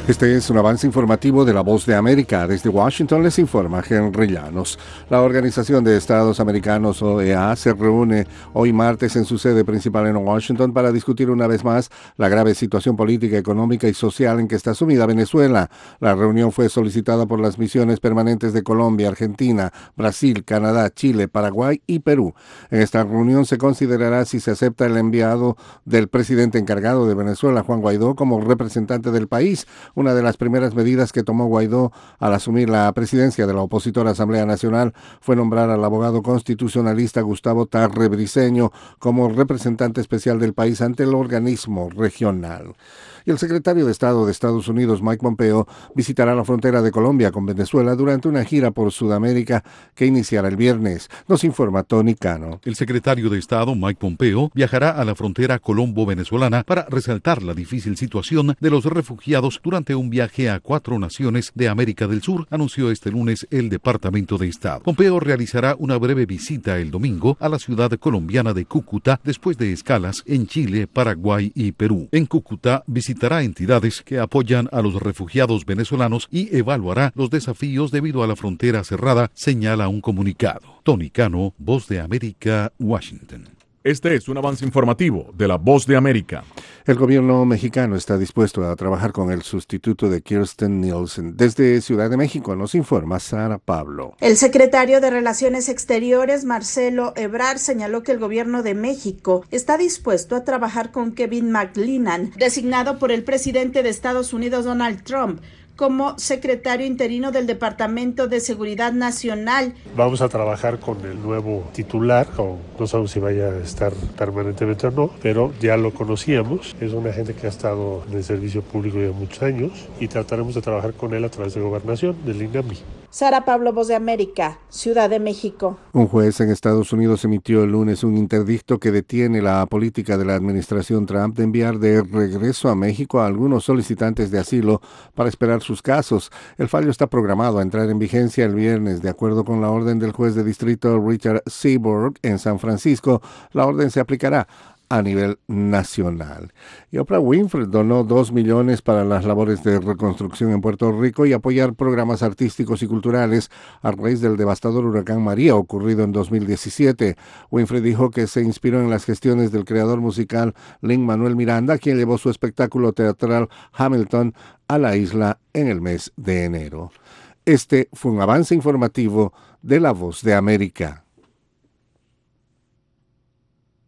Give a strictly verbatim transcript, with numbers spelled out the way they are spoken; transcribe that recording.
Este es un avance informativo de La Voz de América. Desde Washington les informa Henry Llanos. La Organización de Estados Americanos, O E A, se reúne hoy martes en su sede principal en Washington para discutir una vez más la grave situación política, económica y social en que está sumida Venezuela. La reunión fue solicitada por las misiones permanentes de Colombia, Argentina, Brasil, Canadá, Chile, Paraguay y Perú. En esta reunión se considerará si se acepta el enviado del presidente encargado de Venezuela, Juan Guaidó, como representante del país. Una de las primeras medidas que tomó Guaidó al asumir la presidencia de la opositora Asamblea Nacional fue nombrar al abogado constitucionalista Gustavo Tarre Briceño como representante especial del país ante el organismo regional. Y el secretario de Estado de Estados Unidos, Mike Pompeo, visitará la frontera de Colombia con Venezuela durante una gira por Sudamérica que iniciará el viernes. Nos informa Tony Cano. El secretario de Estado, Mike Pompeo, viajará a la frontera colombo-venezolana para resaltar la difícil situación de los refugiados durante un viaje a cuatro naciones de América del Sur, anunció este lunes el Departamento de Estado. Pompeo realizará una breve visita el domingo a la ciudad colombiana de Cúcuta después de escalas en Chile, Paraguay y Perú. En Cúcuta visitará entidades que apoyan a los refugiados venezolanos y evaluará los desafíos debido a la frontera cerrada, señala un comunicado. Tony Cano, Voz de América, Washington. Este es un avance informativo de La Voz de América. El gobierno mexicano está dispuesto a trabajar con el sustituto de Kirstjen Nielsen. Desde Ciudad de México nos informa Sara Pablo. El secretario de Relaciones Exteriores, Marcelo Ebrard, señaló que el gobierno de México está dispuesto a trabajar con Kevin McLennan, designado por el presidente de Estados Unidos, Donald Trump, como secretario interino del Departamento de Seguridad Nacional. Vamos a trabajar con el nuevo titular, o no sabemos si vaya a estar permanentemente o no, pero ya lo conocíamos. Es una gente que ha estado en el servicio público ya muchos años y trataremos de trabajar con él a través de Gobernación, del INAMI. Sara Pablo, Voz de América, Ciudad de México. Un juez en Estados Unidos emitió el lunes un interdicto que detiene la política de la administración Trump de enviar de regreso a México a algunos solicitantes de asilo para esperar sus casos. El fallo está programado a entrar en vigencia el viernes. De acuerdo con la orden del juez de distrito Richard Seaborg en San Francisco, la orden se aplicará a nivel nacional. Y Oprah Winfrey donó dos millones para las labores de reconstrucción en Puerto Rico y apoyar programas artísticos y culturales a raíz del devastador huracán María ocurrido en dos mil diecisiete. Winfrey dijo que se inspiró en las gestiones del creador musical Lin-Manuel Miranda, quien llevó su espectáculo teatral Hamilton a la isla en el mes de enero. Este fue un avance informativo de La Voz de América.